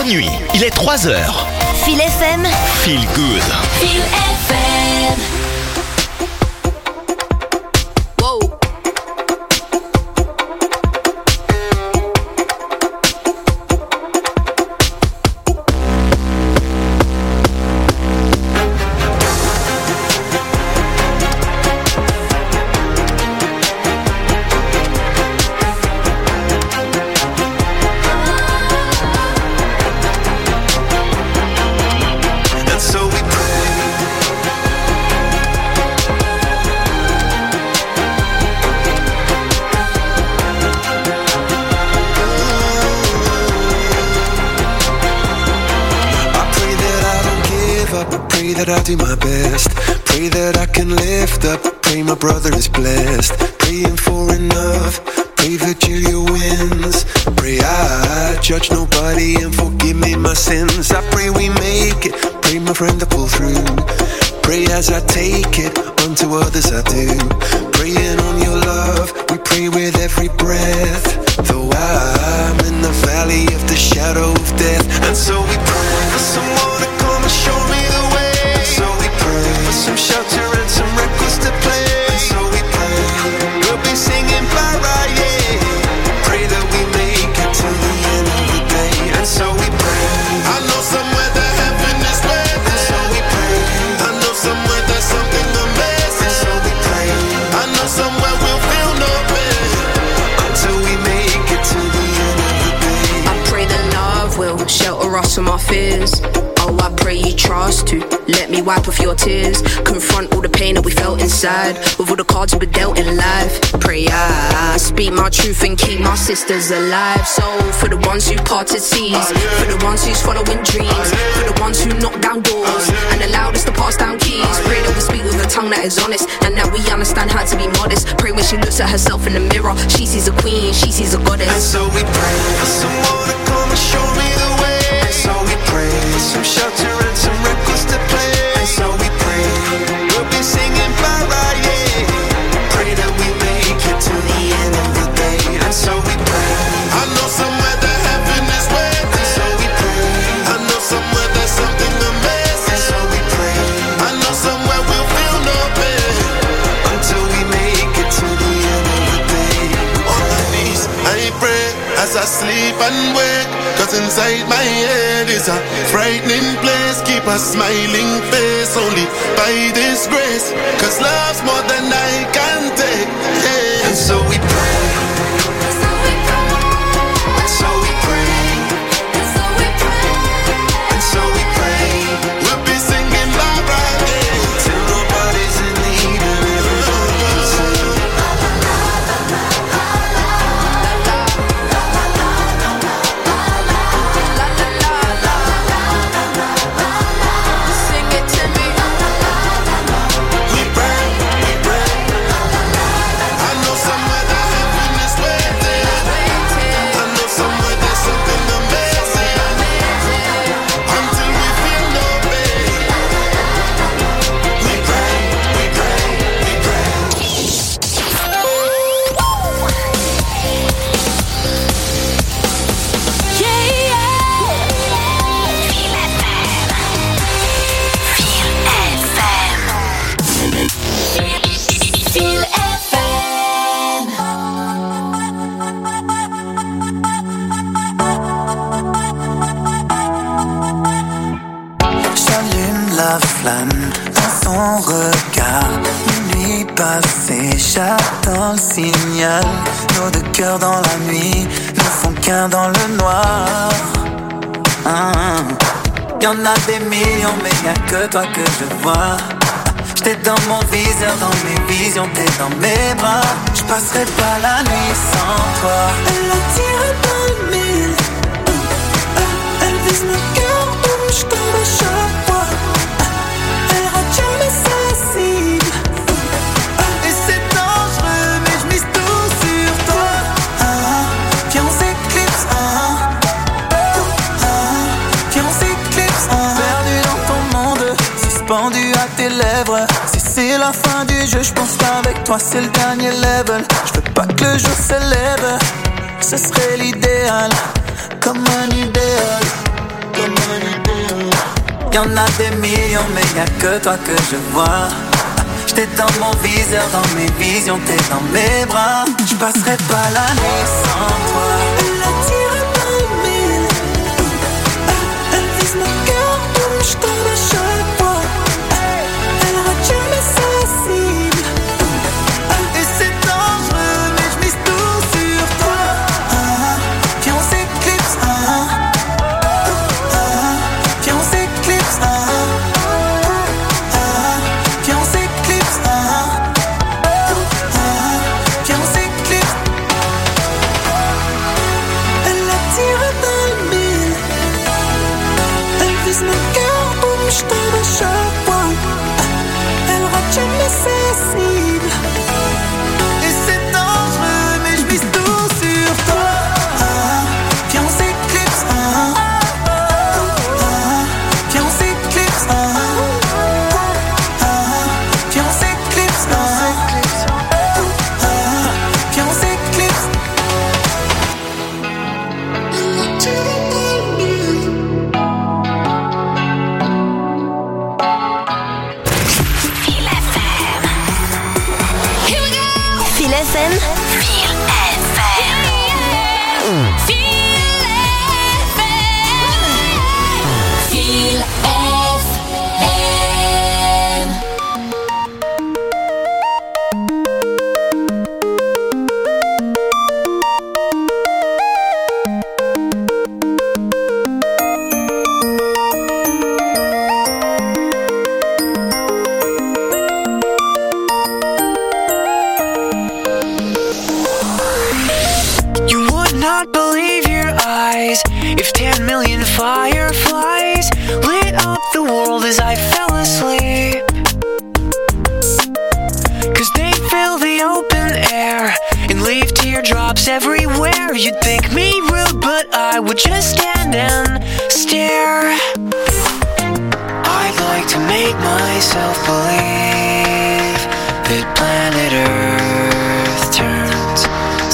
Bonne nuit, il est 3h. Feel FM. Feel good. Feel FM. That I do my best. Pray that I can lift up. Pray my brother is blessed. Praying for enough. Pray Virgilia wins. Pray I judge nobody and forgive me my sins. I pray we make it. Pray my friend to pull through. Pray as I take it. Unto others I do. Praying on your love. We pray with every breath. Though I'm in the valley of the shadow of death. And so we pray for someone to come and show me the way. For some shelter and some records to play. And so we pray, we'll be singing para, yeah. Pray that we make it to the end of the day. And so we pray, I know somewhere that heaven is waiting. And so we pray, I know somewhere there's something amazing. And so we pray, I know somewhere we'll feel no pain until we make it to the end of the day. I pray that love will shelter us from our fears. Oh, I pray you trust to let me wipe off your tears. Confront all the pain that we felt inside with all the cards we were dealt in life. Pray I speak my truth and keep my sisters alive. So for the ones who parted seas, for the ones who's following dreams, for the ones who knock down doors and allowed us to pass down keys. Pray that we speak with a tongue that is honest and that we understand how to be modest. Pray when she looks at herself in the mirror, she sees a queen, she sees a goddess. And so we pray for someone to come and show me the way. And so we pray for some shelter and some records to play. And so we pray, we'll be singing para, yeah. Pray that we make it to the end of the day. And so we pray, I know somewhere that heaven is waiting. And so we pray, I know somewhere there's something amazing. And so we pray, I know somewhere we'll feel no pain until we make it to the end of the day. On my knees, I pray as I sleep and wake. Cause inside my head is a frightening place. Keep a smiling face only by this grace. Cause love's more than I can take, yeah. And so we pray. And so we pray. And so we pray. And so we pray. We'll be singing Barbara, yeah, till nobody's in need of it. J'attends le signal. Nos deux cœurs dans la nuit ne font qu'un dans le noir. Y'en a des millions mais y'a que toi que je vois. J'étais dans mon viseur, dans mes visions, t'es dans mes bras. J'passerai pas la nuit sans toi. Elle attire dans le mille. Elle vise mon cœur, j'tombe à chaque fois. Elle rate jamais sa cible. Pendu à tes lèvres. Si c'est la fin du jeu, j'pense qu'avec toi c'est le dernier level. J'veux pas que le jour s'élève, ce serait l'idéal, comme un idéal. Y'en a des millions mais y'a que toi que je vois. J'étais dans mon viseur, dans mes visions, t'es dans mes bras. J'passerai pas la nuit sans toi. Elle attire dans le mille. Elle vise mon cœur comme j'tombe à chaque fois. Elle retient mes sensibles. Et c'est dangereux mais j'mise tout sur toi. Puis on s'éclipse. Puis on s'éclipse. Puis on s'éclipse. Puis on s'éclipse. Elle attire dans le mille. Elle vise mon cœur, boum, j'tombe à chaque fois. Elle retient mes sensibles. Et c'est dangereux, mais j'mise tout sur toi. Puis on s'éclipse. Puis on s'éclipse. Puis on s'éclipse. Puis on s'éclipse. Feel FM. Feel FM. You would not believe your eyes if 10 million fireflies lit up the world as I fell asleep. 'Cause they fill the open air and leave teardrops everywhere. You'd think me rude, but I would just stand and stare. I'd like to make myself believe that planet Earth turns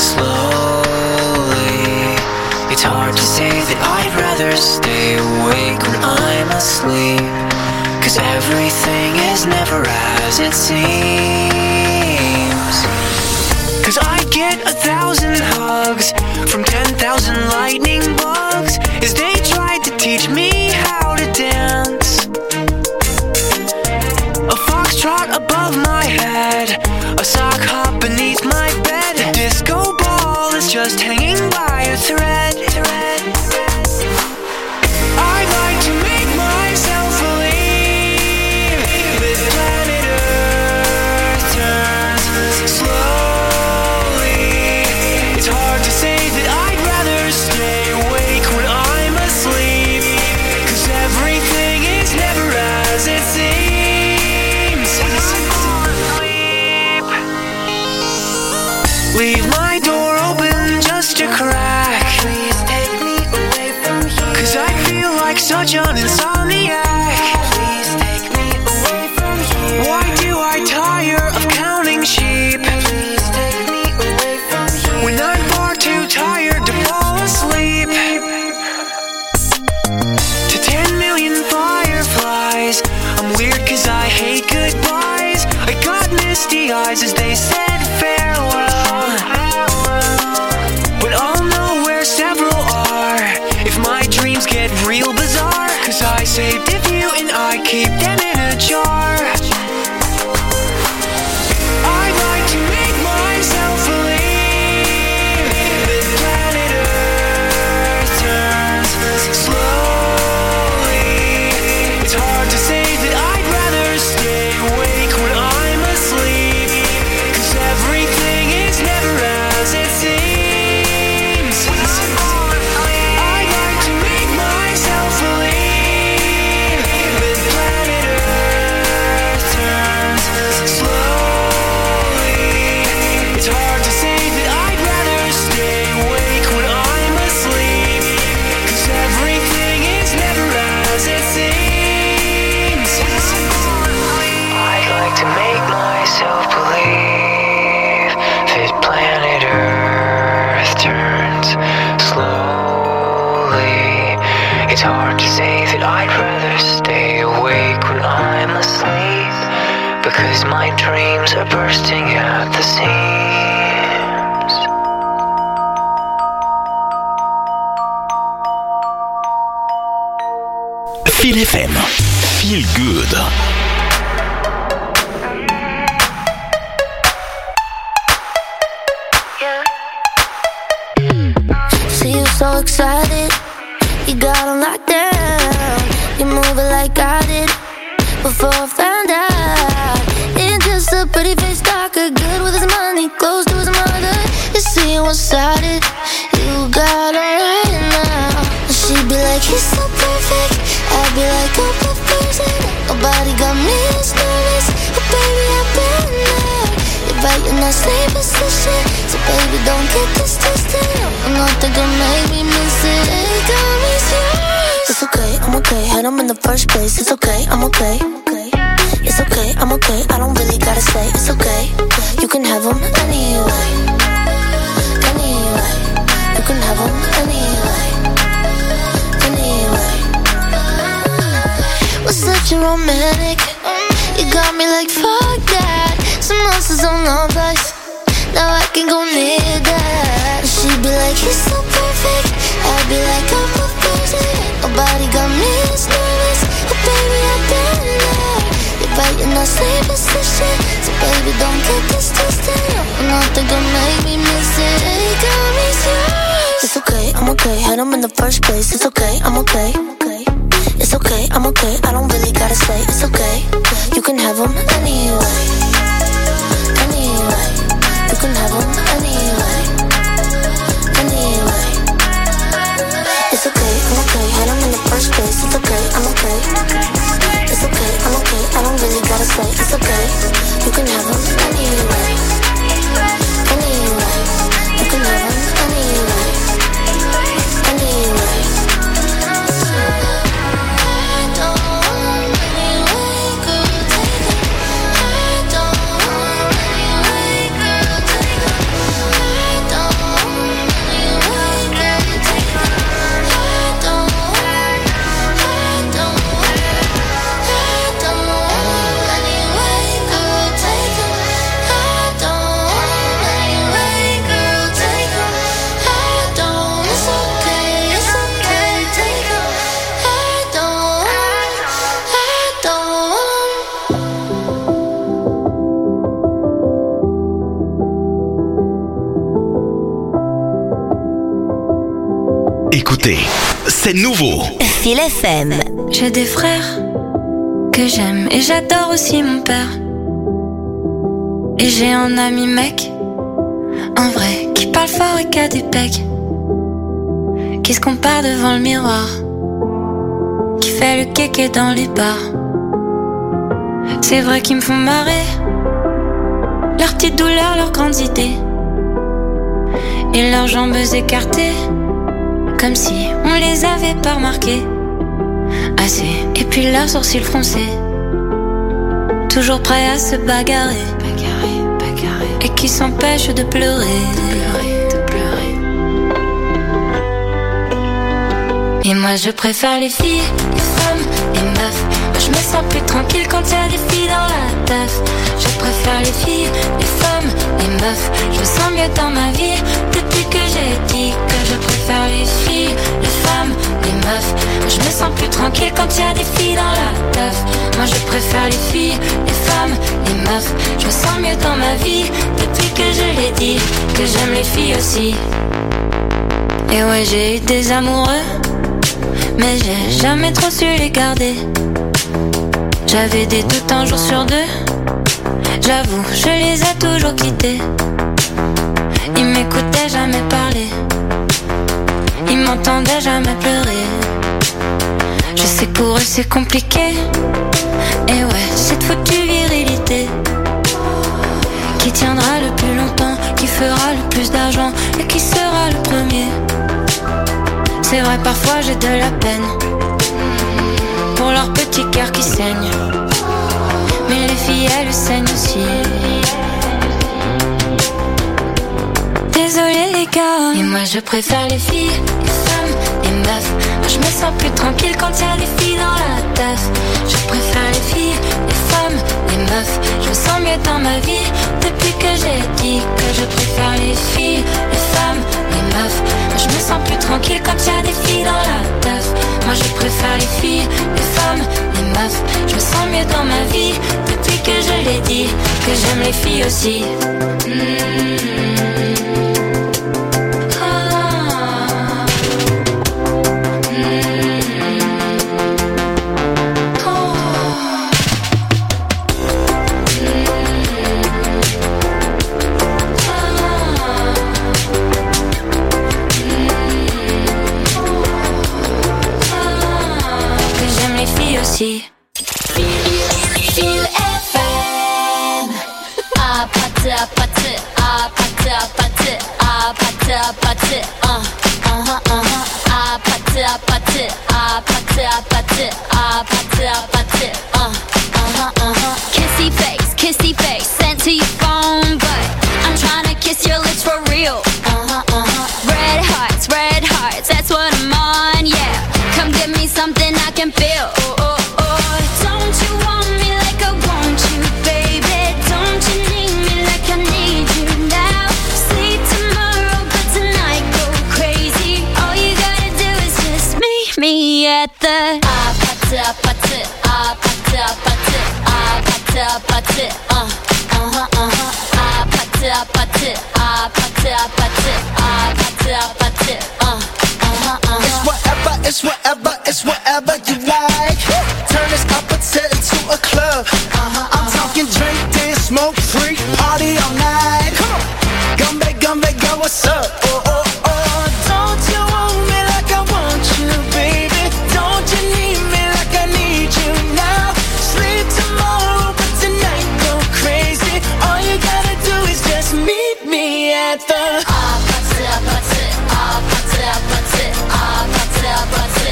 slowly. It's hard to say that I'd rather stay awake when I'm asleep. 'Cause everything is never as it seems. 'Cause I get 1,000 hugs from 10,000 lightning bugs as they tried to teach me how to dance. A foxtrot above my head, a sock hop beneath my bed. A disco ball is just hanging by a thread. I'd like to make myself believe that planet Earth turns slowly. It's hard to say that I'd rather stay awake when I'm asleep. 'Cause everything is never as it seems. When I'm asleep, leave my door open just a crack. Please take me away from here. 'Cause I feel like such an insomniac. Please take me away from here. Why do I tire of counting sheep? Please take me away from here. When I'm far too tired to fall asleep. To 10 million fireflies, I'm weird 'cause I hate goodbyes. I got misty eyes as they said farewell. But I'll know where several are if my dreams get real bizarre. 'Cause I saved a few and I keep them in a jar. I'd like to make myself believe that planet Earth turns slowly. It's hard to say that I'd rather stay awake when I'm asleep. 'Cause everything is never as it seems. I'd like to make myself believe that planet hard to say that I'd rather stay awake when I'm asleep, because my dreams are bursting at the seams. Feel FM. Feel good. See you so excited, you got on lockdown. You move it like I did before I found out. Ain't just a pretty face talker, good with his money, close to his mother. You see you one-sided, you got alright now. She'd be like, he's so perfect, I'd be like, oh, perfect. Nobody got me as nervous, oh baby, I've been there. You're right in that same position, so baby, don't get this twisted. Nothing can make me miss it, hey, got me serious. It's okay, I'm okay, had him in the first place. It's okay, I'm okay. It's okay, I'm okay, I don't really gotta say. It's okay, you can have him anyway. Anyway, you can have him anyway. Anyway, we're such a romantic. You got me like fuck that. Some monsters on our place, now I can go near that. She'd be like, he's so perfect, I'd be like, I'm perfect. Nobody got me as nervous, oh baby, I've been there. You're right in that same position, so baby, don't get this twisted. Nothing can make me miss it, hey, got me serious. It's okay, I'm okay, had him in the first place. It's okay, I'm okay. It's okay, I'm okay, I don't really gotta say. It's okay, you can have him anyway. Anyway, you can have him anyway. Anyway, it's okay, I'm okay, had him in the first place. It's okay, I'm okay. It's okay, I'm okay, I don't really gotta say. It's okay, you can have him anyway. Anyway, you can have him anyway. Anyway, I don't want anyway, girl, take it. I don't want anyway, girl, take it. I don't want anyway, girl, take it. I don't want anyway, girl, take it. I don't anyway, girl, take it. I don't, it's okay, take it. I don't. Écoutez, c'est nouveau. Feel FM. J'ai des frères que j'aime et j'adore aussi mon père. Et j'ai un ami mec, un vrai, qui parle fort et qui a des pecs, qui se compare devant le miroir, qui fait le kéké dans les bars. C'est vrai qu'ils me font marrer, leurs petites douleurs, leurs grandes idées, et leurs jambes écartées, comme si on les avait pas remarquées assez. Et puis leurs sourcils froncés, toujours prêts à se bagarrer, et qui s'empêchent de pleurer. Et moi je préfère les filles, les femmes, les meufs. Moi je me sens plus tranquille quand y'a des filles dans la teuf. Je préfère les filles, les femmes, les meufs. Je me sens mieux dans ma vie depuis que j'ai dit que je préfère les filles, les femmes, les meufs. Moi je me sens plus tranquille quand y'a des filles dans la teuf. Moi je préfère les filles, les femmes, les meufs. Je me sens mieux dans ma vie depuis que je l'ai dit, que j'aime les filles aussi. Et ouais, j'ai eu des amoureux, mais j'ai jamais trop su les garder. J'avais des doutes un jour sur deux, j'avoue, je les ai toujours quittés. Ils m'écoutaient jamais parler, ils m'entendaient jamais pleurer. Je sais que pour eux c'est compliqué, et ouais, cette foutue virilité qui tiendra le plus longtemps, qui fera le plus d'argent et qui sera le premier. C'est vrai, parfois j'ai de la peine pour leur petit cœur qui saigne, mais les filles elles saignent aussi. Désolé les gars, et moi je préfère les filles, les femmes, les meufs. Moi je me sens plus tranquille quand y'a des filles dans la teuf. Je préfère les filles, les femmes, les meufs. Je me sens mieux dans ma vie depuis que j'ai dit que je préfère les filles, les femmes, les meufs. Moi je me sens plus tranquille quand y'a des filles dans la teuf. Moi je préfère les filles, les femmes, les meufs. Je me sens mieux dans ma vie depuis que je l'ai dit que j'aime les filles aussi. Feel FM. Apatı apatı apatı apatı apatı apatı apatı apatı apatı apatı apatı apatı kissy face sent to your phone, but I'm trying to kiss your lips for real. Red hearts, that's what I'm on, yeah. Come give me something I can feel. At the apatı apatı apatı apatı apatı apatı apatı apatı apatı apatı apatı apatı It's whatever you like. Turn this apatı into a club. I'm talking drink, dance, smoke, free, party all night. Come on, gumbe, go, what's up? Oh, don't you want me like I want you, baby? Don't you need me like I need you now? Sleep tomorrow, but tonight go crazy. All you gotta do is just meet me at the apatı apatı apatı apatı apatı apatı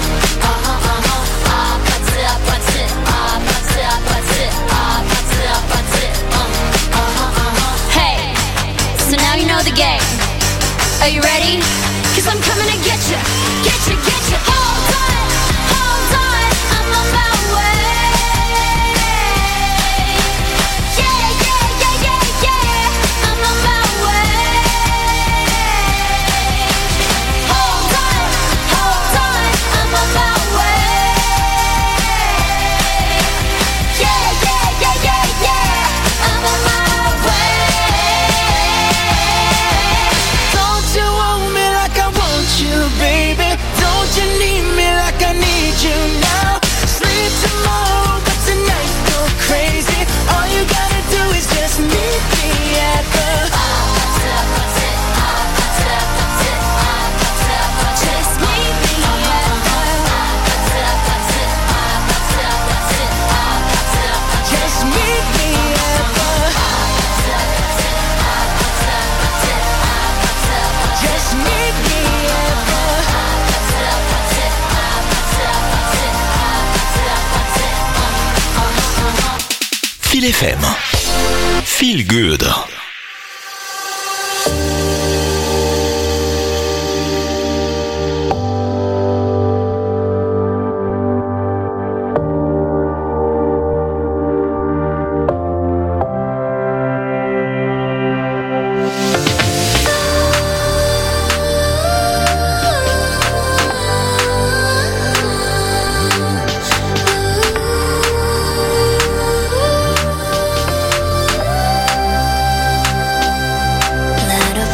apatı apatı apatı apatı Hey, so now you know the game. Are you ready? 'Cause I'm coming to get you, get you, get you. Hold on, I'm on my way. Yeah, I'm on my way. Hold on, I'm on my way. Yeah, I'm on my way. Don't you want me like I want you, baby? Don't you need me like I need you now? Sleep tomorrow, but tonight go crazy. All you gotta do is just meet me at the apatı apatı apatı apatı apatı apatı. Just meet me at the apatı apatı apatı apatı apatı apatı. Just meet me at the apatı apatı apatı apatı apatı apatı. Just meet me at the apatı apatı apatı apatı apatı. Feel FM. Feel good. Let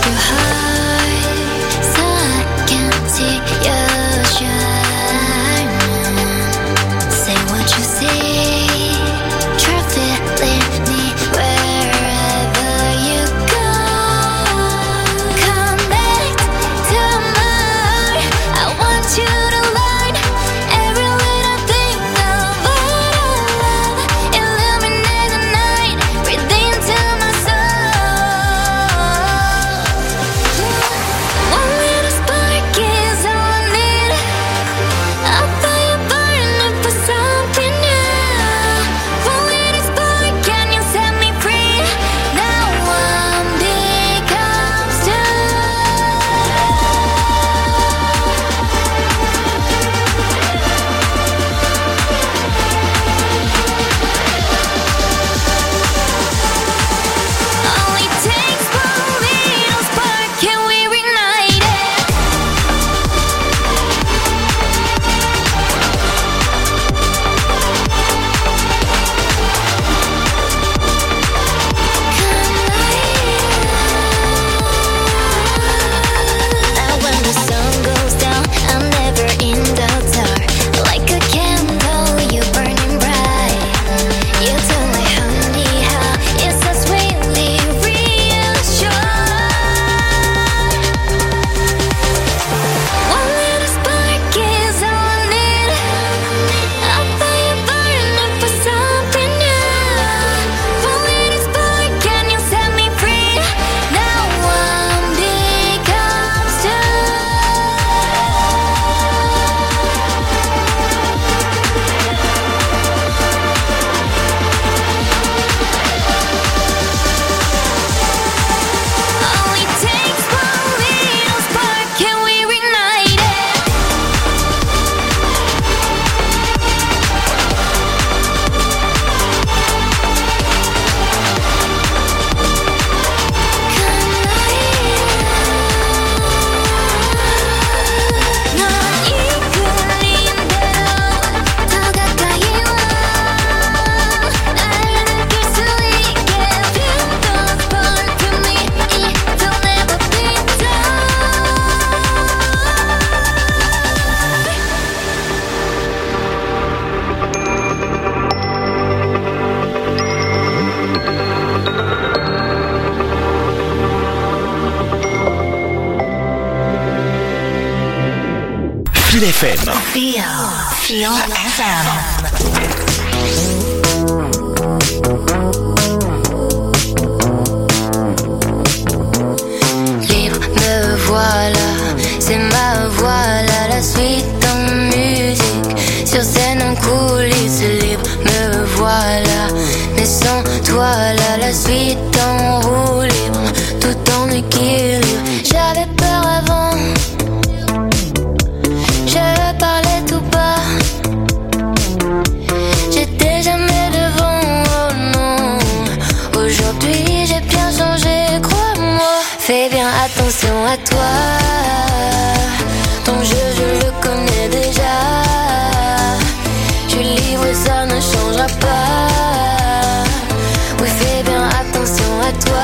Feel FM. Feel FM. Libre, me voilà, c'est ma voix là, la suite en musique, sur scène en coulisses. Libre, me voilà, mais sans toi là, la suite en roue libre, tout en équilibre. J'avais peur avant, je parlais tout bas, j'étais jamais devant, oh non. Aujourd'hui j'ai bien changé, crois-moi. Fais bien attention à toi, ton jeu je le connais déjà. Je suis libre et ça ne changera pas. Oui, fais bien attention à toi.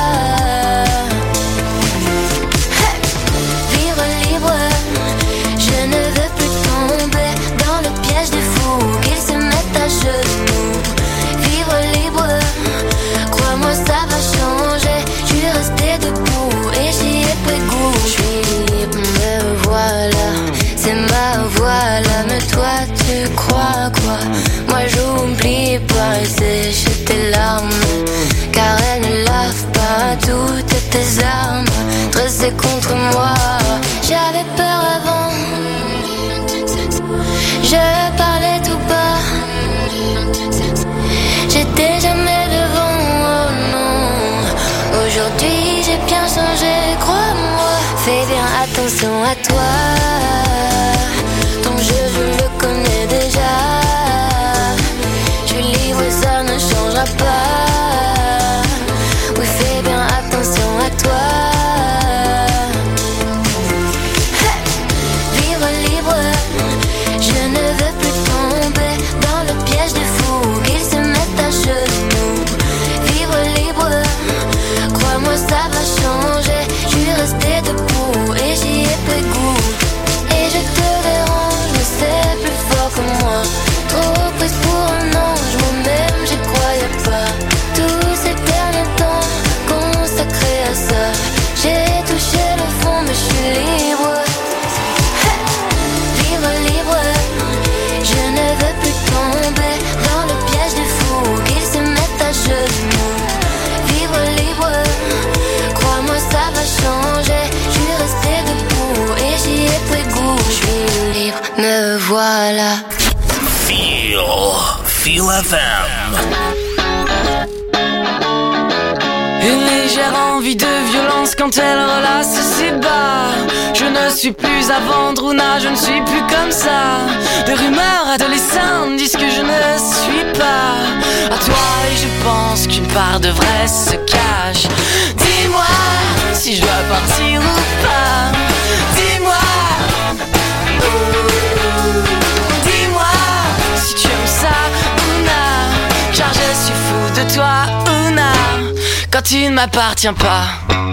Hey! Vivre libre, je ne veux plus tomber dans le piège des fous qu'ils se mettent à genoux. Vivre libre, crois-moi ça va changer. Je suis restée debout et j'y ai pris goût. Je suis libre, me voilà, c'est ma voix là. Mais toi tu crois quoi? Moi j'oublie pas et sèche tes larmes, car elles ne lavent pas toutes tes armes dressées contre moi. J'avais peur avant, je parlais tout bas, j'étais jamais devant, oh non. Aujourd'hui j'ai bien changé, crois-moi. Fais bien attention à toi, ton jeu je le connais déjà. Je suis libre et ça ne changera pas. Oui, fais bien attention à toi. Hey! Vivre libre, je ne veux plus tomber dans le piège des fous qu'ils se mettent à genoux. Vivre libre, crois-moi ça va changer. Je suis restée debout et j'y ai pris goût. Et je te dérange, mais c'est plus fort que moi. Trop prise pour un ange, moi-même j'y croyais pas. Tous ces derniers temps consacrés à ça, j'ai touché le fond mais je suis libre. Hey! Vivre libre, je ne veux plus tomber dans le piège des fous qu'ils se mettent à genoux. Vivre libre, crois-moi ça va changer. Je suis restée debout et j'y ai pris goût. Je suis libre, me voilà. Feel FM. Une légère envie de violence quand elle relasse ses bas. Je ne suis plus à vendre, Ouna, je ne suis plus comme ça. Des rumeurs adolescentes disent que je ne suis pas à toi et je pense qu'une part de vrai se cache. Dis-moi si je dois partir ou pas. Dis-moi, dis-moi si tu aimes ça, Ouna, car je suis fou de toi, Ouna, quand tu ne m'appartiens pas.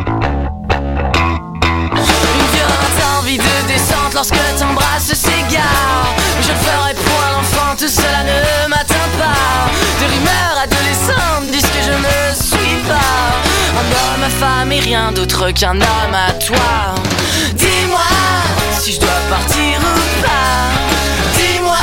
Une violente envie de descente lorsque t'embrasses s'égare. Je le ferai pour un enfant, tout cela ne m'atteint pas. Des rumeurs adolescentes disent que je ne suis pas un homme, ma femme et rien d'autre qu'un homme à toi. Dis-moi si je dois partir ou pas. Dis-moi,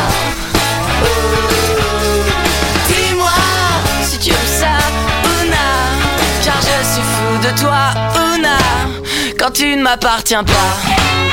dis-moi si tu aimes ça, Ouna, car je suis fou de toi, Ouna, quand tu ne m'appartiens pas.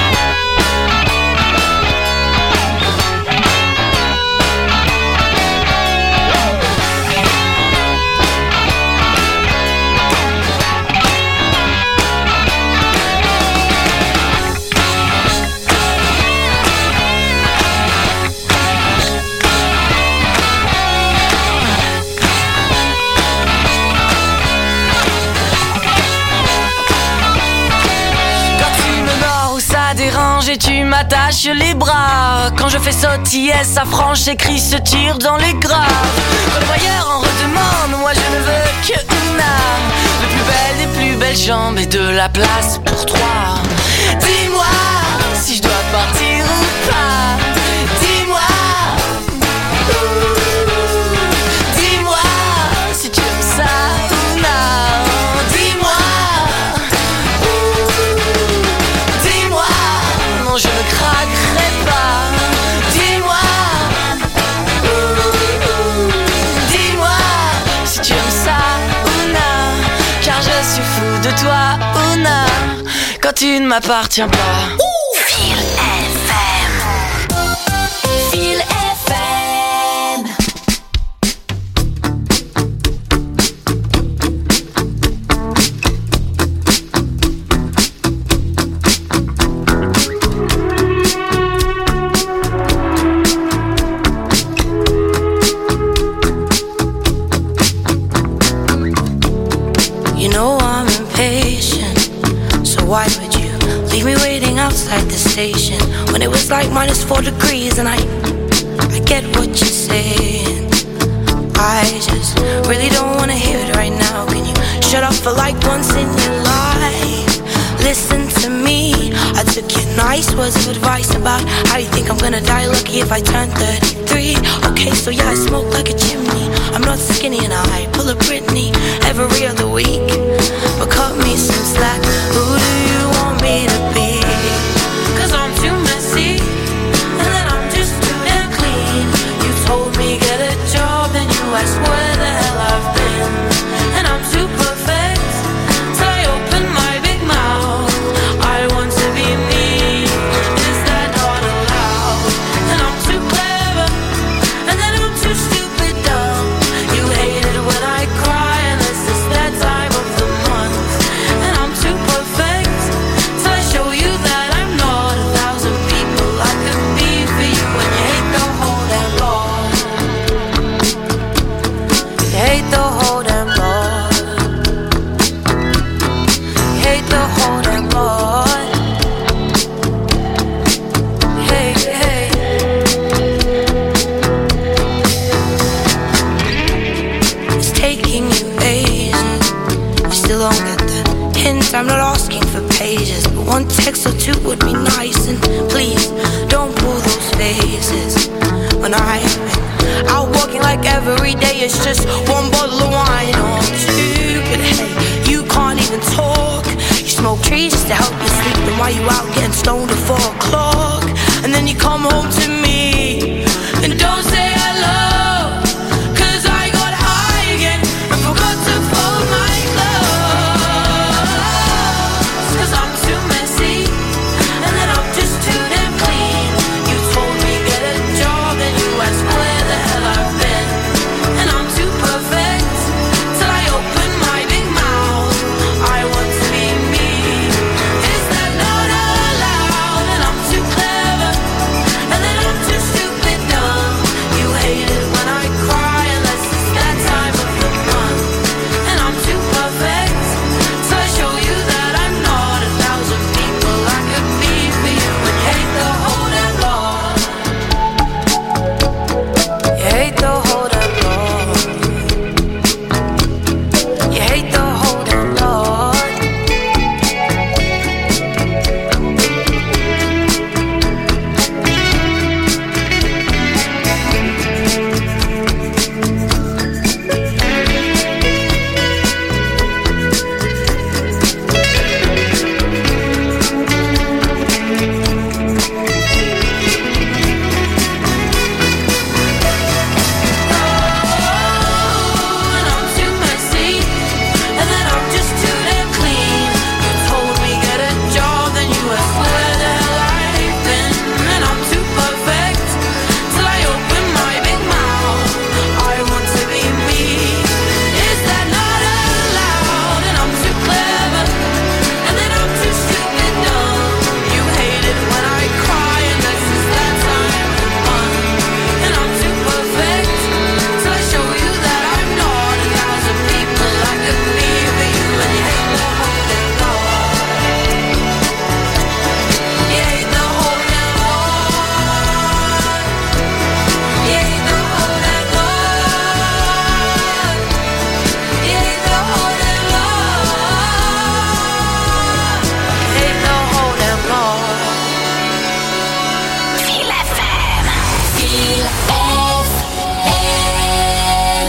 Et tu m'attaches les bras. Quand je fais sautiller sa frange, ses cris se tirent dans les graves. Quand le voyeur en redemande, moi je ne veux que Ouna, de plus belle des plus belles jambes et de la place pour trois. Dis-moi si je dois partir ou pas. Dis-moi, dis-moi si tu aimes ça, Ouna. Dis-moi, dis-moi, non je ne craque tu ne m'appartiens pas. Feel FM. Feel FM. You know I'm impatient, so why would you leave me waiting outside the station when it was like -4 degrees? And I get what you're saying. I just really don't wanna hear it right now. Can you shut up for like once in your life? Listen to me, I took your nice words of advice about how you think I'm gonna die lucky if I turn 33. Okay, so yeah, I smoke like a chimney. I'm not skinny and I pull a Britney every other week. But cut me some slack, who do you want me to be? 'Cause I'm too messy, and then I'm just too damn clean. You told me get a job, then you asked where the hell I've been. And I'm too perfect, so I open my big mouth. I want to be me, is that not allowed? And I'm too clever, and then I'm too stupid dumb. You hate it when I cry, and it's just that time of the month. And I'm too perfect, so I show you that I'm not 1,000 people I could be for you. And you hate the whole damn lot. You hate the whole damn lot. You hate the whole damn lot. Hey, hey. It's taking you ages. You still don't get the hint. I'm not asking for pages, but one text or two would be nice. And please don't pull those faces when I'm out walking like every day. It's just one bottle of wine or two. But hey, you can't even talk. You smoke trees just to help you sleep. And while you out getting stoned at 4 o'clock, and then you come home to me and don't say hello. 'Cause I got high again and forgot to fold my clothes. 'Cause I'm too messy, and then I'm just too damn clean. You told me get a job, and you asked where the hell I've been. And I'm too perfect, till I open my big mouth. I want to be me, is that not allowed? And I'm too clever, and then I'm too stupid dumb. You hate it when I cry, unless it's that time of the month. And I'm too perfect, so I show you that I'm not 1,000 people I could be for you. And you hate the whole damn lot. You hate the whole damn lot. You hate the whole damn lot. And I'm too messy, and then I'm just too damn clean. You told me get a job, then you asked where the hell I've been. And I'm too perfect, till I open my big mouth. I want to be me, is that not allowed? And I'm too clever, and then I'm too stupid dumb. You hate it when I cry, unless it's that time of the month. And I'm too perfect, till I show you that I'm not 1,000 people I could be for you. And you hate the whole damn lot. You hate the whole damn lot. You hate the whole damn lot. You hate the whole damn lot. You hate the whole damn lot. Feel FM. Feel FM.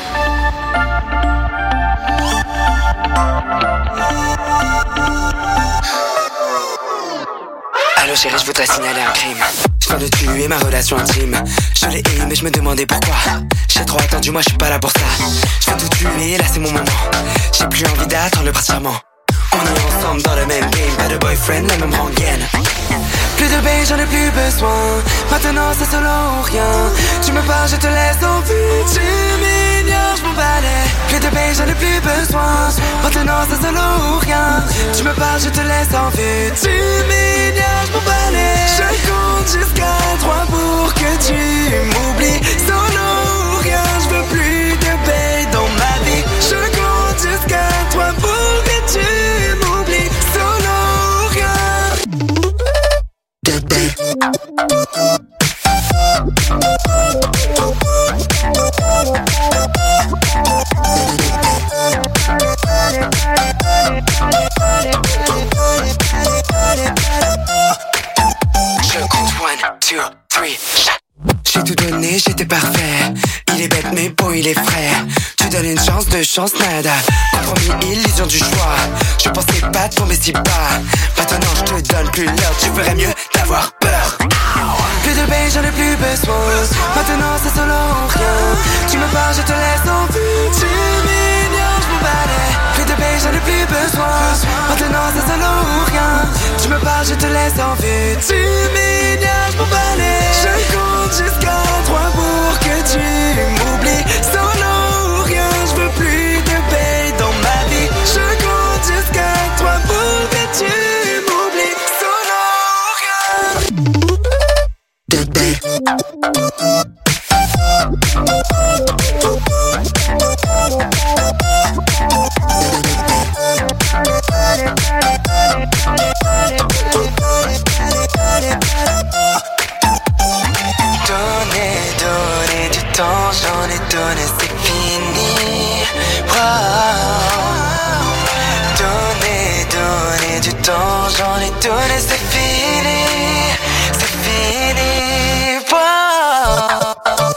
Allô chérie, je voudrais signaler un crime. Je viens de tuer ma relation intime. Je l'ai aimé, mais je me demandais pourquoi. J'ai trop attendu, moi je suis pas là pour ça. Je viens tout tuer, là c'est mon moment. J'ai plus envie d'attendre le partirement. On est ensemble dans le même game, pas de de boyfriend, la même rengaine. Plus de bain, j'en ai plus besoin. Maintenant c'est solo ou rien. Tu me parles, je te laisse en vue. Tu m'ignores, je m'en balais. Plus de bain, j'en ai plus besoin. Maintenant c'est solo ou rien. Tu me parles, je te laisse en vue. Tu m'ignores, je m'en balais. Je compte jusqu'à 3 pour que tu m'oublies. Solo ou rien, je veux plus de bain dans ma vie. Je compte jusqu'à 3 pour que tu m'oublies. Solo ou rien. Je compte 1, 2, 3. J'ai tout donné, j'étais parfait. Il est bête mais beau, il est frais. Tu donnes une chance, 2 chances, nada. Compromis, illusion du choix. Je pensais pas tomber si bas. Maintenant je te donne plus l'heure. Tu ferais mieux d'avoir peur. Plus de bain, j'en ai plus besoin. Maintenant c'est solo ou rien. Tu me parles, je te laisse en vue. Tu m'ignores, je m'en balais. Plus de bain, j'en ai plus besoin. Maintenant c'est solo ou rien. Tu me parles, je te laisse en vue. Tu m'ignores, je m'en balais. Je compte jusqu'à 3 pour que tu m'oublies. Solo ou rien, je veux plus de bain dans ma vie. Je compte jusqu'à 3 pour que tu m'oublies. Solo ou rien. Donner du temps, j'en ai donné, c'est fini. Wow. Donner du temps, j'en ai donné, c'est fini. C'est fini. Wow.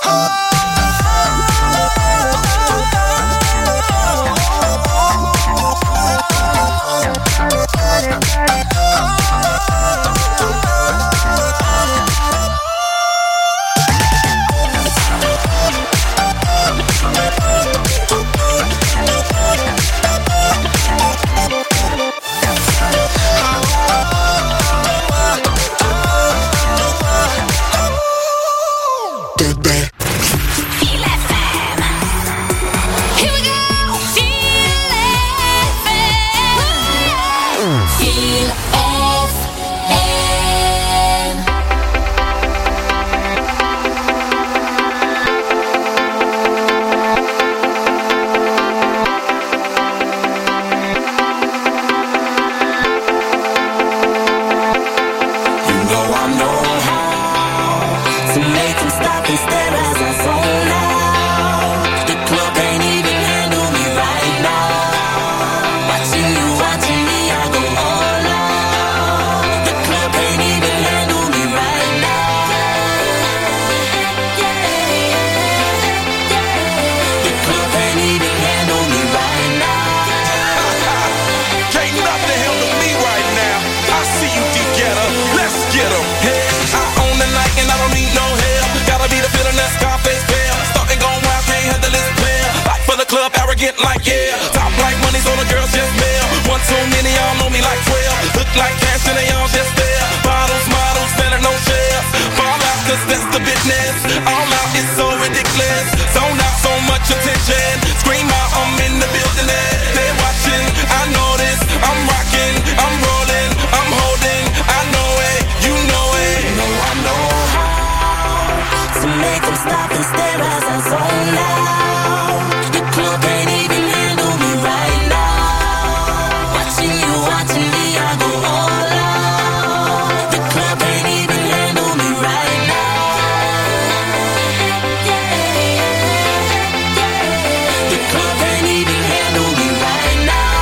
Like yeah, top like money's on the girls just mail. One too many, y'all know me like 12. Look like cash and they all just there. Bottles, models, selling no shares. Fall out, cause that's the business. All out is so ridiculous. Zone out, so much attention. Scream out, I'm in the building. They're watching, I know this. I'm rocking, I'm rolling, I'm holding. I know it, you know it. You know I know how to make them stop and stare as I zone out. The club ain't even handle me right now. Watching you, watching me, I go all out. The club ain't even handle me right now. The club ain't even handle me right now.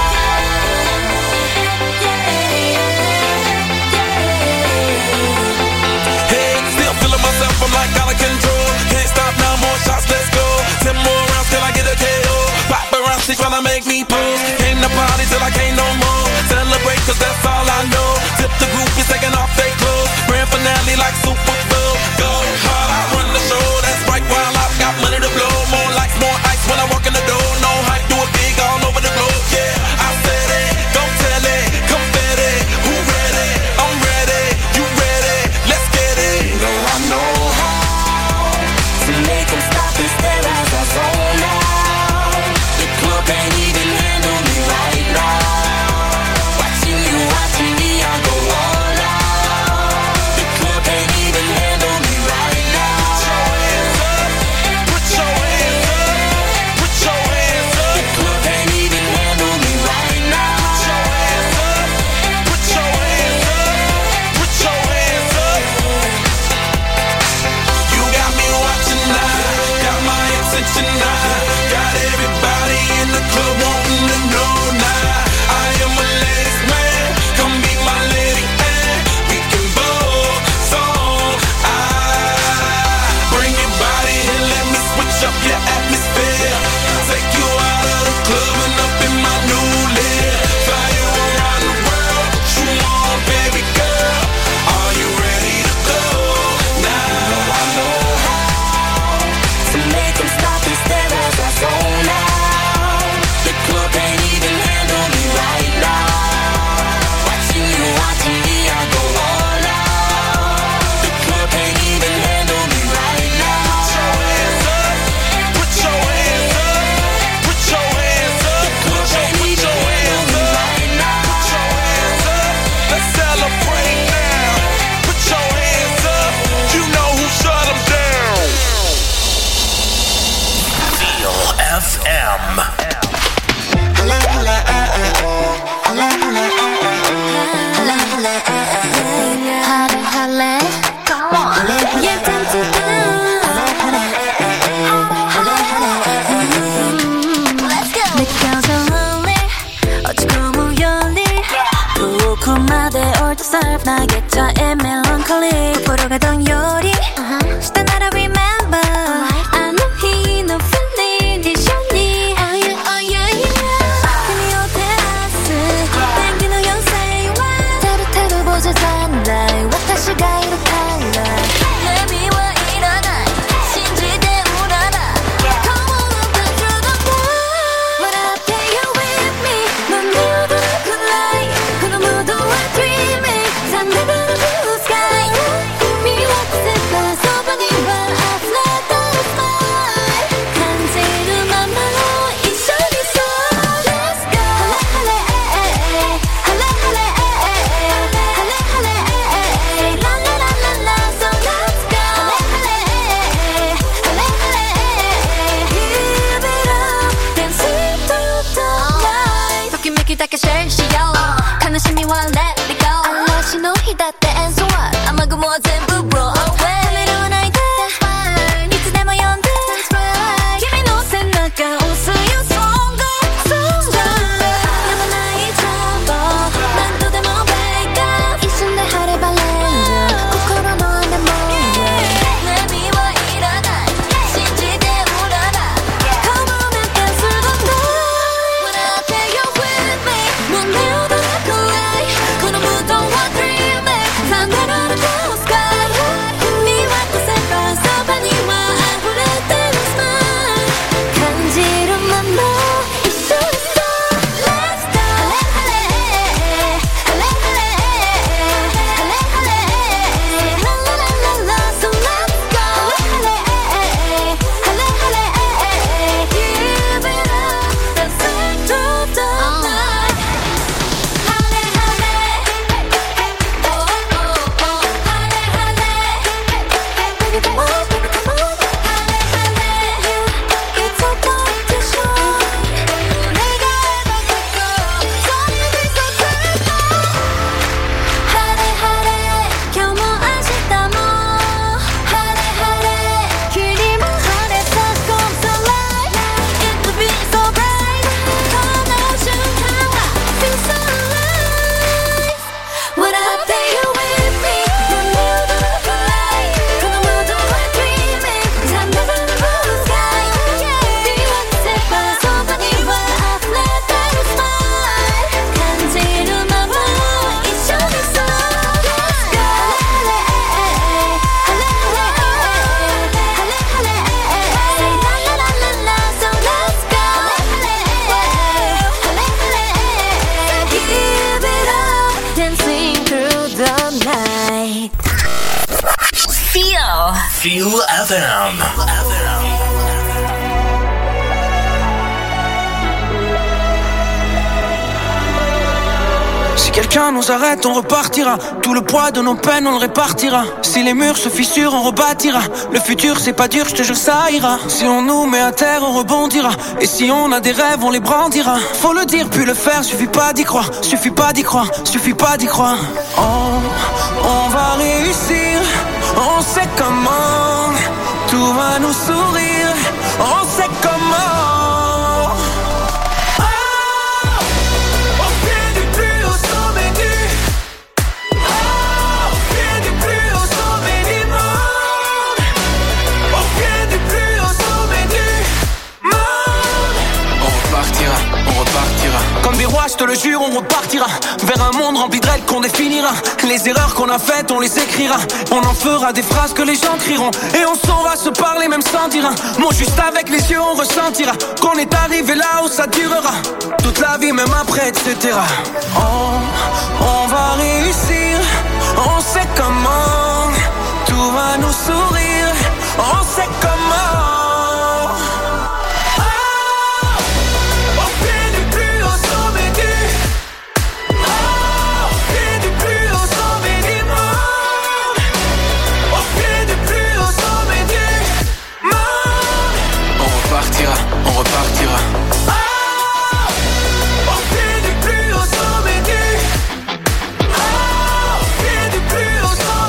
Hey, still feeling myself, I'm like out of control. Can't stop now, more shots, let's go. 10 more rounds till I get a KO. Paparazzi tryna make me pose. Came to party till I can't no more. Celebrate cause that's all I know. Tip the groupies taking off their clothes. Grand finale like Super Bowl. Go hard, I run the show. That's right, while I've got money to blow. More lights, more ice when I walk in the door. No hype, do it big all over the globe. Yeah, I said it, don't tell it. Confetti, who 갈래? Yeah, time to Let's go. 느껴져 lonely 어찌 고무열리 부고마대 all the surf 나게차의 melancholy 보러 가던 요리 Stand out I remember I know he no feeling this journey Oh yeah, oh yeah, yeah君を照らす電気の妖精は따뜻해도 보자 sunlight私がいるから闇はいらない信じておらな Come on up and through the night笑って you with me 넌 내 어두운 그 light このムードは dreaming Sun never blue sky 見渡せばそばには溢れた smile 感じるままを一緒に so let's go 晴れ晴れ晴れ晴れ晴れ晴れラララララ so let's go 晴れ晴れ晴れ晴れ give it up dancing through the night ときめきだけシェアしよう悲しみは let it go 嵐の日だって and so what 雨雲は全部 blow away ためらわないで that's fine いつでも呼んで that's right 君の背中押すよ stronger stronger やまないtrouble 何度でも break up 一瞬で晴れ晴れ心の雨も波はいらない信じておらな Come on and dance through the night 笑って you with me もう目をどらくらいこのムードは dreaming Sun never blue sky 見渡せばそばには溢れてる smile 感じるまま一緒に so let's go 晴れ晴れ晴れ晴れ晴れ晴れラララララ so let's go 晴れ晴れ晴れ晴れ give it up dancing through the night 晴れ晴れ oh oh oh 晴れ晴れ baby come on baby come on 晴れ晴れ it's about to shine 願えばきっとそれでそれと晴れ晴れ今日も明日も晴れ晴れ君も晴れさ come so light it will be so bright この瞬間は feel so alive 笑って you with me もう目をどらくらいこのムードは dreaming Sun never blue sky 見渡せばそばには溢れてる smile 感じるまま一緒に so let's go 晴れ晴れ晴れ晴れ晴れラララララ so let's go 晴れ晴れ晴れ give it up dancing through the night Feel FM. Si quelqu'un nous arrête, on repartira. Tout le poids de nos peines, on le répartira. Si les murs se fissurent, on rebâtira. Le futur, c'est pas dur, je te jure, ça ira. Si on nous met à terre, on rebondira. Et si on a des rêves, on les brandira. Faut le dire, puis le faire, suffit pas d'y croire. Suffit pas d'y croire, suffit pas d'y croire. On va réussir, on sait comment. Tout va nous sourire, on sait comment. Comme des rois, je te le jure, on repartira vers un monde rempli de règles qu'on définira. Les erreurs qu'on a faites, on les écrira. On en fera des phrases que les gens crieront. Et on s'en va se parler même sans dire un mot. Juste avec les yeux, on ressentira qu'on est arrivé là où ça durera toute la vie, même après, etc. On va réussir, on sait comment. Tout va nous sourire, on sait comment. On repartira. On fait du plus au sommet du. On fait du plus au sommet.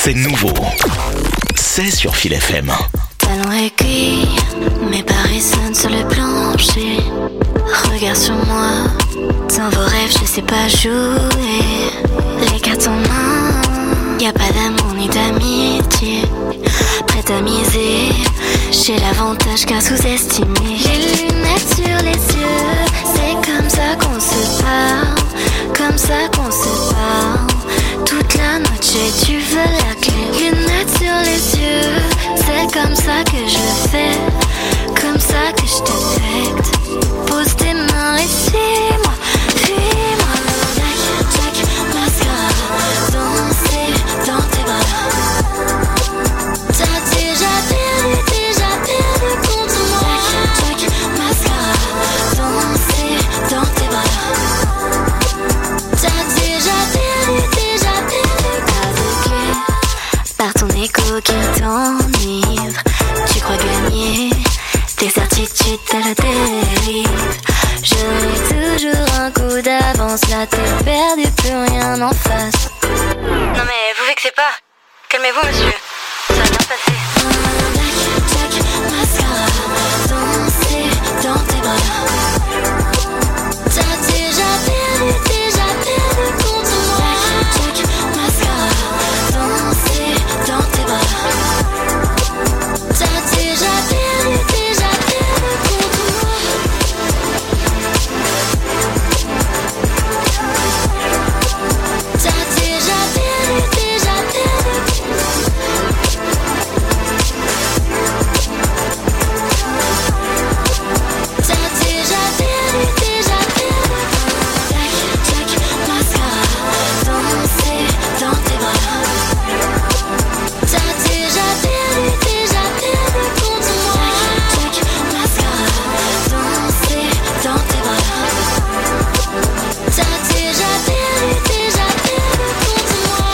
c'est nouveau. C'est sur Feel FM. Talons aiguilles, mes paris sonnent sur le plancher. Regarde sur moi, dans vos rêves je sais pas jouer. Les cartes en main, y'a pas d'amour ni d'amitié. Prête à miser, j'ai l'avantage qu'à sous-estimer. Les lunettes sur les yeux, c'est comme ça qu'on se parle. Comme ça qu'on se parle. Toute la noche tu veux la clé. Lunettes sur les yeux, c'est comme ça que je fais. Comme ça que je t'affecte. Pose tes mains et suis-moi, fuis-moi. Jack, Jack, mascara, danser dans tes bras. T'as déjà perdu contre moi. Jack, Jack, mascara, danser dans tes bras. T'as déjà perdu aveuglé par ton écho qui t'enivre. Tu crois gagner tes certitudes à la dérive. J'aurai toujours un coup d'avance. Là t'es perdu, plus rien en face. Non mais vous vexez pas. Calmez-vous monsieur, ça va bien se passer. Jack, Jack, mascara, danser dans tes bras. T'as déjà perdu contre moi. Jack, Jack, mascara, danser dans tes bras. T'as déjà perdu contre moi. T'as déjà perdu. T'as déjà perdu. Jack, Jack, mascara, danser dans tes bras. T'as déjà perdu contre moi. Jack, mascara, danser dans tes bras. T'as déjà perdu contre moi.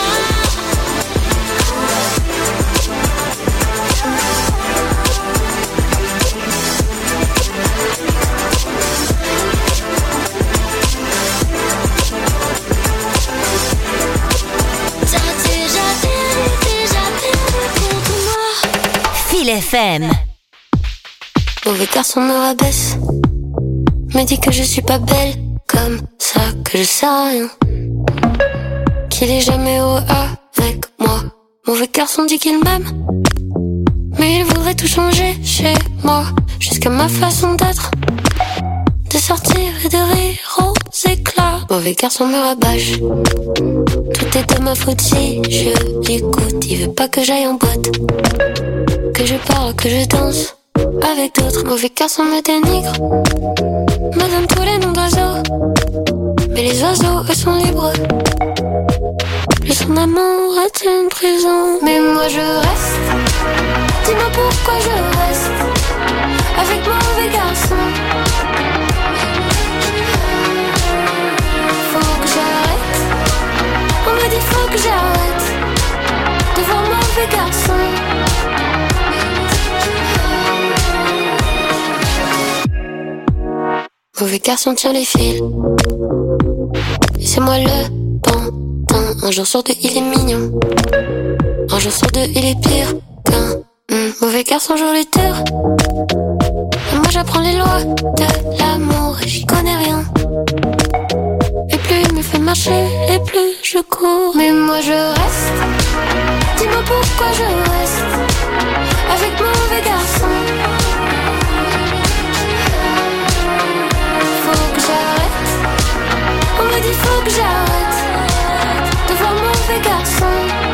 T'as déjà perdu contre moi. Feel FM. Mauvais garçon me rabaisse, me dit que je suis pas belle, comme ça que je sais rien, qu'il est jamais heureux avec moi. Mauvais garçon dit qu'il m'aime, mais il voudrait tout changer chez moi, jusqu'à ma façon d'être, de sortir et de rire aux éclats. Mauvais garçon me rabâche, tout est de ma faute si je l'écoute. Il veut pas que j'aille en boîte, que je parle, que je danse avec d'autres. Mauvais garçon me dénigre, me donne tous les noms d'oiseaux, mais les oiseaux eux sont libres. Le son amour est une prison, mais moi je reste. Dis-moi pourquoi je reste avec mauvais garçon. Faut que j'arrête, on me dit faut que j'arrête de voir mauvais garçon. Mauvais garçon tient les fils, et c'est moi le pantin. Un jour sur deux il est mignon, un jour sur deux il est pire qu'un mauvais garçon joue lutteur. Et moi j'apprends les lois de l'amour et j'y connais rien. Et plus il me fait marcher et plus je cours. Mais moi je reste, dis-moi pourquoi je reste avec mauvais garçon. Faut que j'arrête, on me dit faut que j'arrête de voir mauvais garçon.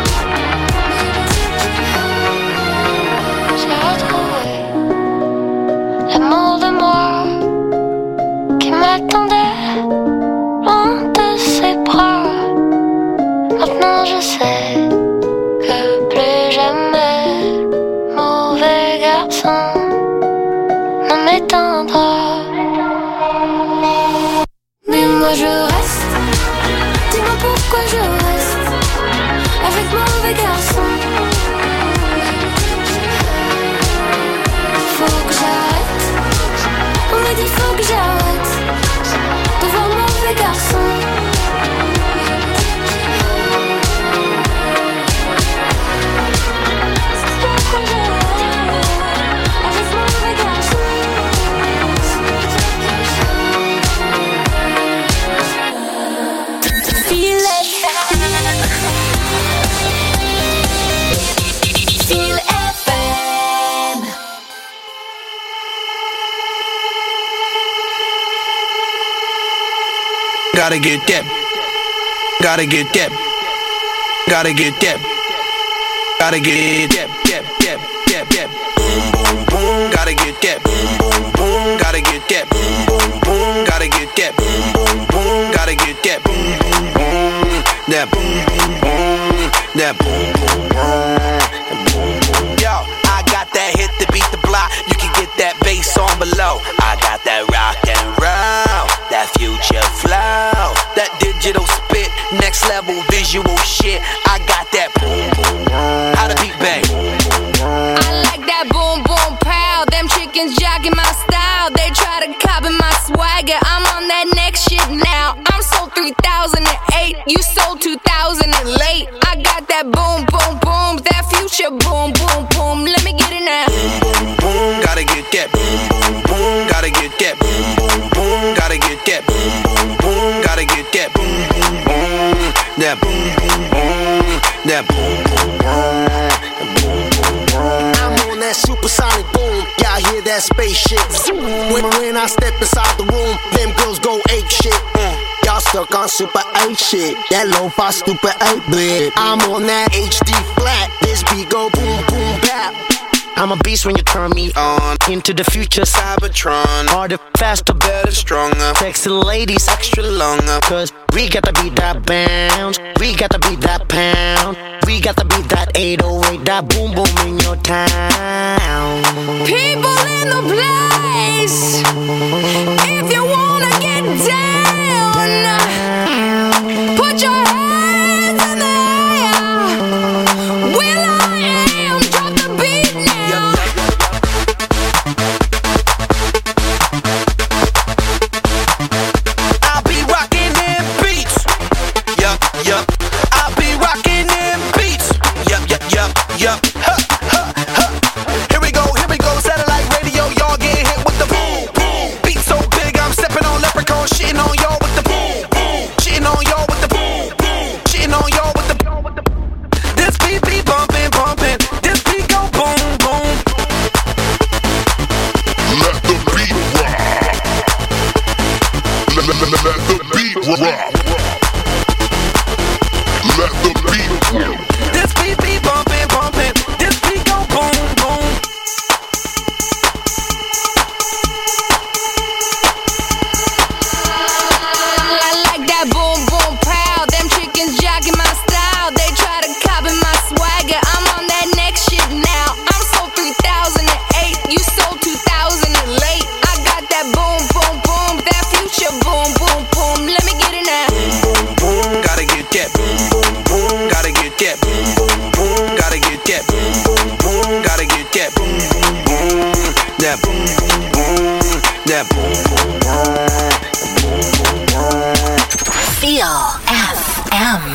J'ai retrouvé l'amour de moi qui m'attendait loin de ses bras. Maintenant je sais que plus jamais mauvais garçon ne m'éteindra. Mais moi je reste, dis-moi pourquoi je reste avec mauvais garçon. Faut que j'arrête, on me dit faut que j'arrête de voir mauvais garçon. Gotta get that. Gotta get that. Gotta get that. Gotta get that. Boom, boom, boom. Gotta get that. Boom, boom, boom. Gotta get that. Boom, boom, boom. Gotta get that. Boom, boom, boom. Gotta get that. Boom, boom, boom. That boom, boom, boom. That boom, boom, boom. Yo, I got that hit to beat the block. You can get that bass on below. I got that rock and roll, that future flow, that digital spit, next level visual shit. I got that boom, boom, boom. How the beat bang? I like that boom, boom, pow. Them chickens jogging my style. They try to copy my swagger. I'm on that next shit now. I'm sold 3008. You sold 2000 and late. I got that boom, boom, boom. That future boom, boom, boom. Let me get it now. Boom, boom, boom. Gotta get that. Boom, boom, boom. Gotta get that. Boom, boom, boom. Gotta get that. Boom, boom, boom. Gotta get that. Boom, boom, boom. That boom, boom, boom. That boom, boom, boom. I'm on that supersonic boom. Y'all hear that spaceship? When I step inside the room, them girls go ape shit. Y'all stuck on super 8 shit. That lo-fi stupid 8-bit. I'm on that HD flat. This beat go boom, boom, bap. I'm a beast when you turn me on. Into the future, Cybertron. Harder, faster, better, stronger. Sexy ladies, extra longer. Cause we got to beat that bounce. We got to beat that pound. We got to beat that 808. That boom, boom in your town. People in the place. If you wanna get down, put your hands in the air. Will I am, drop the beat now. I'll be rocking them beats. Yup, yup. I'll be rocking them beats. Yup, yup, yup, yup. Ha, ha, ha. Here we go, satellite radio. Y'all get hit with the boom, boom. Beat so big, I'm stepping on leprechaun, shitting on y'all with the boom, boom. Shitting on y'all with the boom, boom. Shitting on y'all with the boom. This beat be bumping, bumping. This beat go boom, boom. Let the beat rock. Let the beat rock. Let the beat rock. This beat be bumping, bumping. This beat go boom, boom. I like that boom, boom, pow. Them chickens jogging my style. They try to copy my swagger. I'm on that next shit now. I'm sold 3008. You sold 2000 and late. I got that boom, boom, boom. That future boom, boom, boom. Let me get it now. Boom, boom, gotta get that. Boom, boom, boom, gotta get that. Boom, boom, boom, gotta get that. Boom, boom, boom, gotta get that. Boom, boom, boom, that boom, boom, boom, that boom, boom, boom. Feel FM.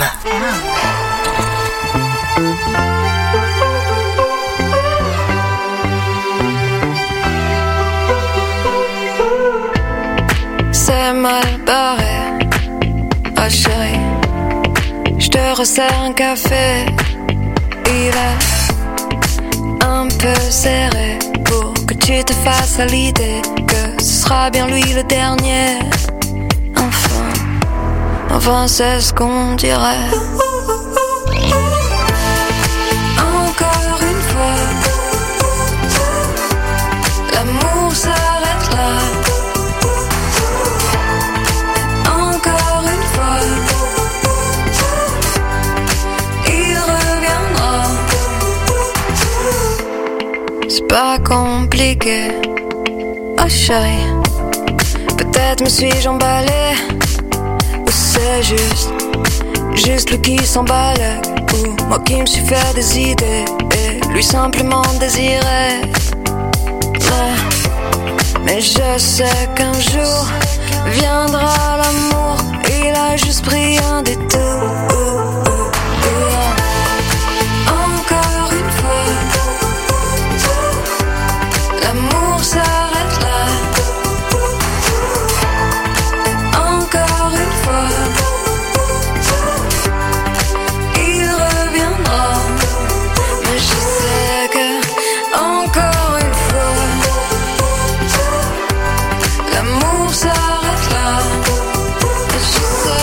C'est mal barré, oh chérie. J'te resserre un café. Il est un peu serré pour que tu te fasses à l'idée que ce sera bien lui le dernier. Enfin c'est ce qu'on dirait. Encore une fois, l'amour s'arrête là. Encore une fois, il reviendra. C'est pas compliqué, oh chérie. Peut-être me suis-je emballée, ou c'est juste lui qui s'emballe, ou moi qui me suis fait des idées et lui simplement désiré. Mais je sais qu'un jour viendra l'amour, il a juste pris un détour. Encore une fois, l'amour s'arrête là. Encore une fois, il reviendra. Mais je sais que encore une fois, l'amour s'arrête là. Mais je sais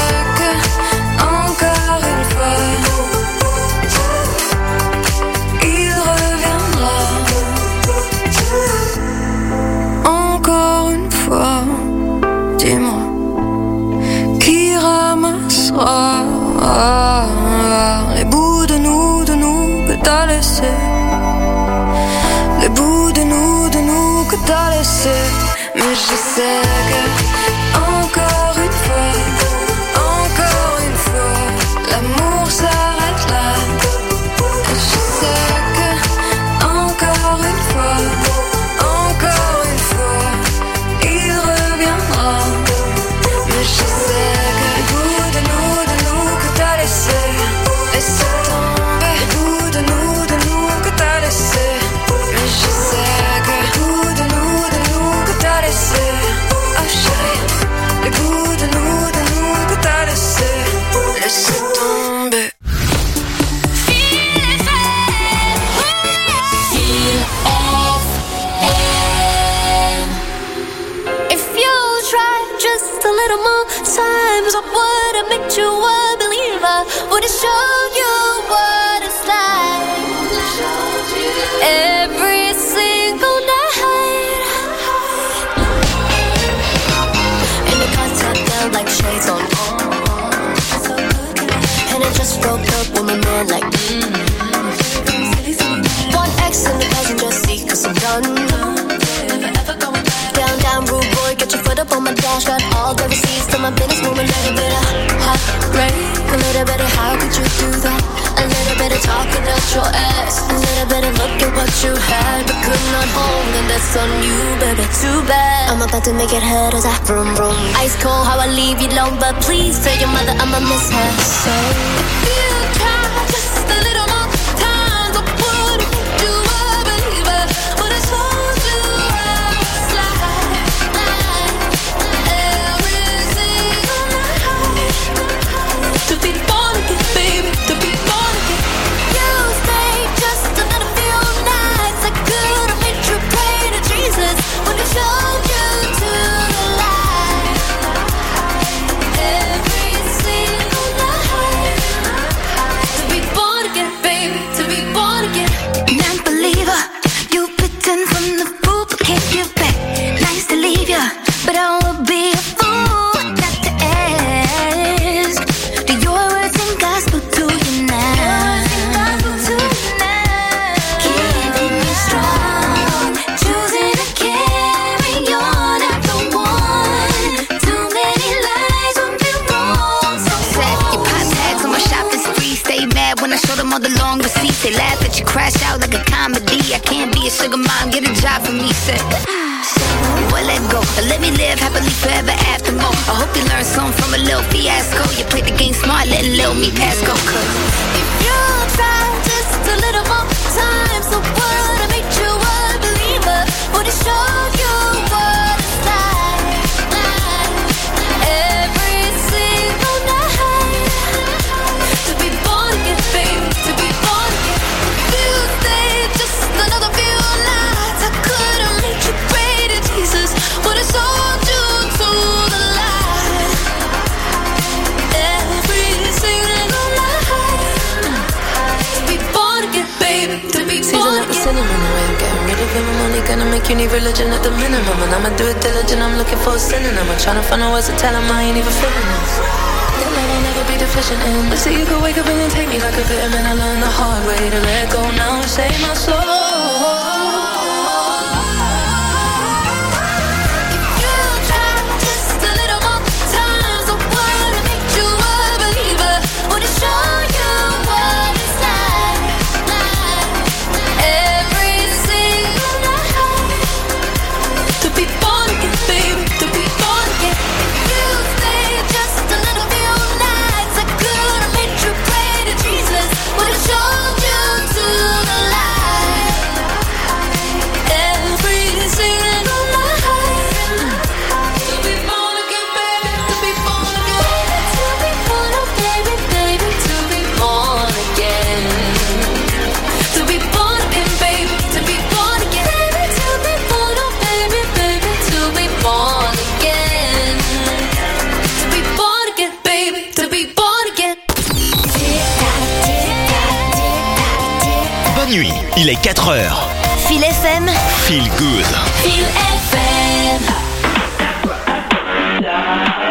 sais que encore une fois, l'amour s'arrête là. Je sais que encore une fois, il reviendra. Mais je sais que le goût de nous que t'as laissé tomber. Le goût de nous que t'as laissé. Mais je sais que le goût de nous que t'as laissé. Oh chérie, le goût de nous que t'as laissé. Laisse tomber. Just a little more times, I would have made you a believer. Would have showed you what it's like every single night. And the contact felt like shades on. And I just broke up with my man like one X in the passenger seat, cause I'm done. Down, rude boy, get your foot up on my dash. Got all the receipts to my business, move a little bit of heartbreak. A little bit of how could you do that? A little bit of talking out your ass. A little bit of look at what you had but could not hold, and that's on you, baby, too bad. I'm about to make it hurt as I vroom vroom. Ice cold, how I leave you alone, but please tell your mother I'ma miss her. So if you try just a little more time, I would've made you a believer. Would've told you to be born again, baby, to be born again. You stayed just another few nights. I could have made you pray to Jesus. Would have showed you to the light every single night. To be born again, baby, to be born again. Non-believer, you pretend from the fool, but can't give back. Nice to leave ya, but I will be a fool not to ask. Do your words and gospel to you now? Keeping you strong, choosing to carry on after one. Too many lies would be wrong. So sad, you pop tags on my shopping spree. Stay mad when I show them all the long receipts. They laugh at you, crash out like a comedy. I can't be a sugar mom, get a job for me, said. Well, let go, let me live happily forever after more. I hope you learned something from a little fiasco. You played the game smart, letting little me pass go. Cause if you try just a little more time, so would have made you a believer. Would have showed you what it's like every single night. To be born again, baby, to be born again. If you stayed just another few nights, I could have made you pray to Jesus. Would have sold you to the light every single night. To be born again, baby, to be born again. Sinning in the way I'm getting rid of him. I'm only gonna make you need religion at the minimum. And I'ma do it diligent, I'm looking for a synonym. I'm trying to find a words to tell him I ain't even feeling this. That love I'll never be deficient in. But see, you could wake up and then take me like a vitamin. I learned the hard way to let go now and save my soul. Nuit, il est 4 heures. Feel FM. Feel good. Feel FM.